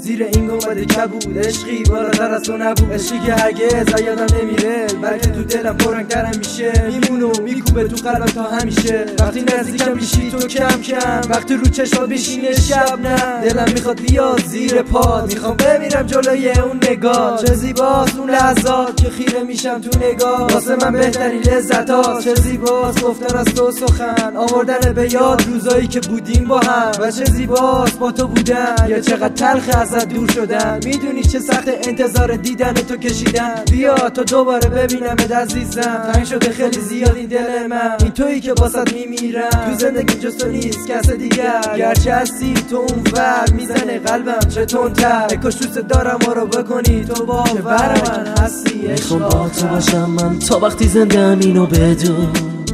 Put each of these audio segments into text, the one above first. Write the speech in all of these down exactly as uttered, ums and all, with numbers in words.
زیر این گنبد کبود عشقی بالاتر از تو نبود، عشقی که هرگز از یادم نمیره بلکه تو دلم پررنگ‌تر میشه، میمونه و میکوبه تو قلبم تا همیشه. وقتی نزدیکم میشی تو کم کم، وقتی رو چشمات بشینه شبنم، دلم میخواد بیاد زیر پات، میخوام بمیرم جلوی اون نگاه. چه زیباست اون لحظات که خیره میشم تو نگاه، واسه من بهترین لذتات. چه زیباست گفتن از تو سخن، آوردن به یاد روزایی که بودیم با هم، و چه زیباست با تو بودن یا چقدر تلخ ازت دور شدن. میدونی چه سخت انتظار دیدن تو کشیدن، بیا تا دوباره ببینمت عزیزم. تنگ شده خیلی زیاد این دل من، این تویی که واسط میمیرم. تو زندگی جز تو نیست کس دیگر، گرچه هستی تو اون ور میزنه قلبم چه تندتر. کاش دوست دارم ما رو بکنی تو باور من هستی. میخوام با تو باشم من تا وقتی زندم اینو بدون،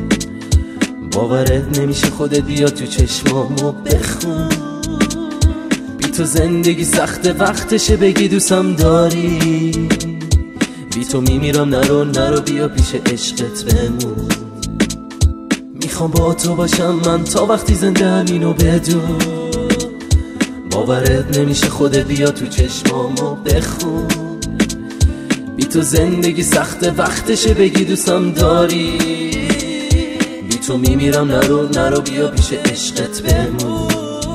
باورت نمیشه خودت بیا تو چشمامو بخون. بی تو زندگی سخته وقتشه بگی دوستم داری، بی تو میمیرم نرو نرو بیا پیش عشقت بمون. میخوام با تو باشم من تا وقتی زندم اینو بدون، باورت نمیشه خودت بیا تو چشمامو بخون. بی تو زندگی سخته وقتشه بگی دوستم داری، بی تو میمیرم نرو نرو بیا پیش عشقت بمون.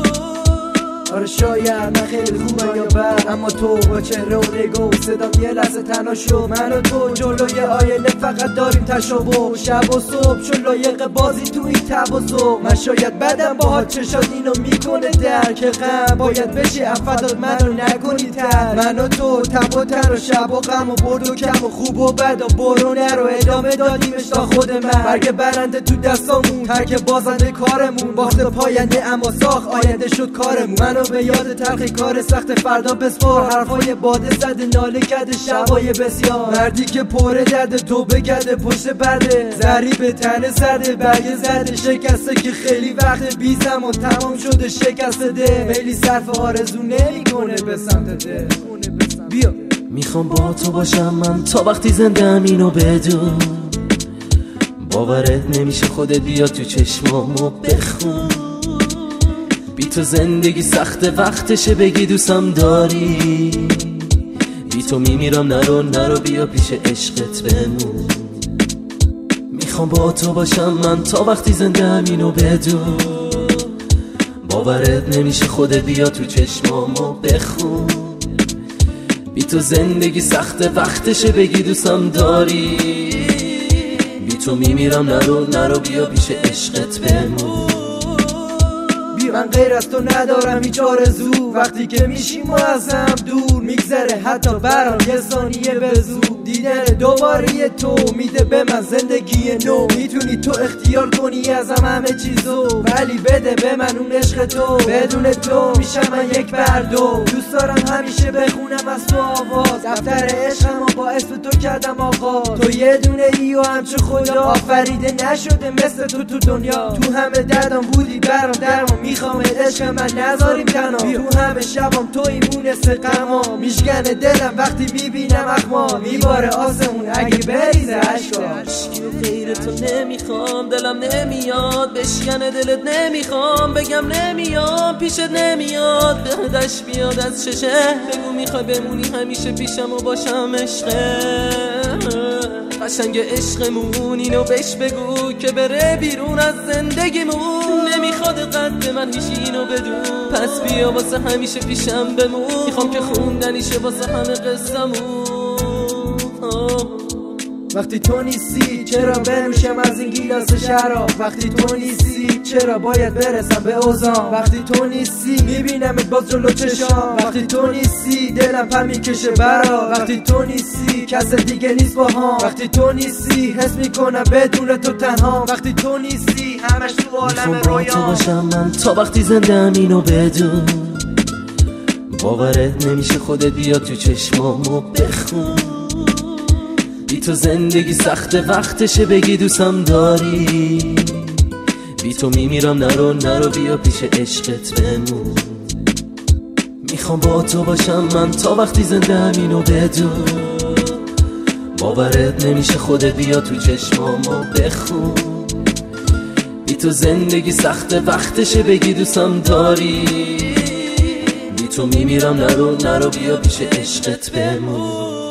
آره شاید من خیلی خوبم یا بد، اما تو با چهره و نگاه و صدام یه لحظه تنها شد. من و تو جلوی آینه فقط داریم تشابه، شب و صبح چون لایق بازی تو این تب و صبح. من شاید بدم باهات چشات اینو میکنه درک غم، باید بشی افداد منو نکنی تر. من و تو تب و تر و شب و غم و برد و کم و خوب و بد و برونه رو ادامه دادیمش تا خود من. برگ برنده تو دستامون، ترک بازنده کارمون، باخت پاینده اما ساخت آینده شد کارمون. منو به یاد تلخی کار سخت فردا بسپار، حرفای باده زده ناله کرده شبای بسیار. مردی که پره درده تو بگرده پشت برده، ضریب تنه زده برگه زده شکسته که خیلی وقت بی زمان تمام شده شکسته ده. میلی صرف آرزو نمی کنه به سمت ده. بیا میخوام با تو باشم من تا وقتی زندم اینو بدون، باورت نمیشه خودت بیا تو چشمامو بخون. بی تو زندگی سخته وقتشه بگی دوستم داری، بی تو میمیرم نرو نرو بیا پیش عشقت بمون. میخوام با تو باشم من تا وقتی زندم اینو بدون، باورت نمیشه خودت بیا تو چشمامو بخون. بی تو زندگی سخته وقتشه بگی دوستم داری، بی تو میمیرم نرو نرو بیا پیش عشقت بمون. من غیر از تو ندارم هیچ آرزو، وقتی که میشیم و ازم دور میگذره حتی برام یه ثانیه به زود. دیدن دوباره تو میده به من زندگی نو، میتونی تو اختیار کنی ازم همه چیزو، ولی بده به من اون عشق تو. بدون تو میشم من یک بردو، دوست دارم همیشه بخونم از تو آواز، دفتر عشقم و با اسم تو کردم آغاز. تو یه دونه ای و همچه خدا آفریده نشده مثل تو تو دنیا. تو همه دردم بودی برام درمان، میخوام عشق من نذاریم تنها. تو همه شبام توی مونس غما، میشکنه دلم وقتی میبینم اخمار، میباره آسمون اگه بریزه عشقاش. غیر تو نمیخوام دلم نمیاد بشکنه دلت، نمیخوام بگم نمیاد پیشت نمیاد بهدش بیاد از چشه. بگو میخوای بمونی همیشه پیشم و باشم عشقه قشنگ عشقمون، اینو بهش بگو که بره بیرون از زندگیمون. نمیخواد قد من هیچ اینو بدون، پس بیا واسه همیشه پیشم بمون. میخوام که خوندنیشه واسه همه قصه‌مون. وقتی تو نیستی چرا بنوشم از این گیلاس شراب، وقتی تو نیستی چرا باید برسم به اوزان، وقتی تو نیستی میبینمت باز جلو چشام، وقتی تو نیستی دلم پر میکشه برا، وقتی تو نیستی کس دیگه نیست با هم، وقتی تو نیستی حس میکنم بدون تو تنها، وقتی تو نیستی همش تو عالم رویان. تو باشم من تا وقتی زندم اینو بدون، باورت نمیشه خودت بیا تو چشمامو بخون. بی تو زندگی سخته وقتشه بگی دوستم داری، بی تو میمیرم نرو نرو بیا پیش عشقت بمون. میخوام با تو باشم من تا وقتی زندم اینو بدون، باورت نمیشه خودت بیا تو چشمامو بخون. بی تو زندگی سخته وقتشه بگی دوستم داری، بی تو میمیرم، نرو نرو بیا پیش عشقت بمون.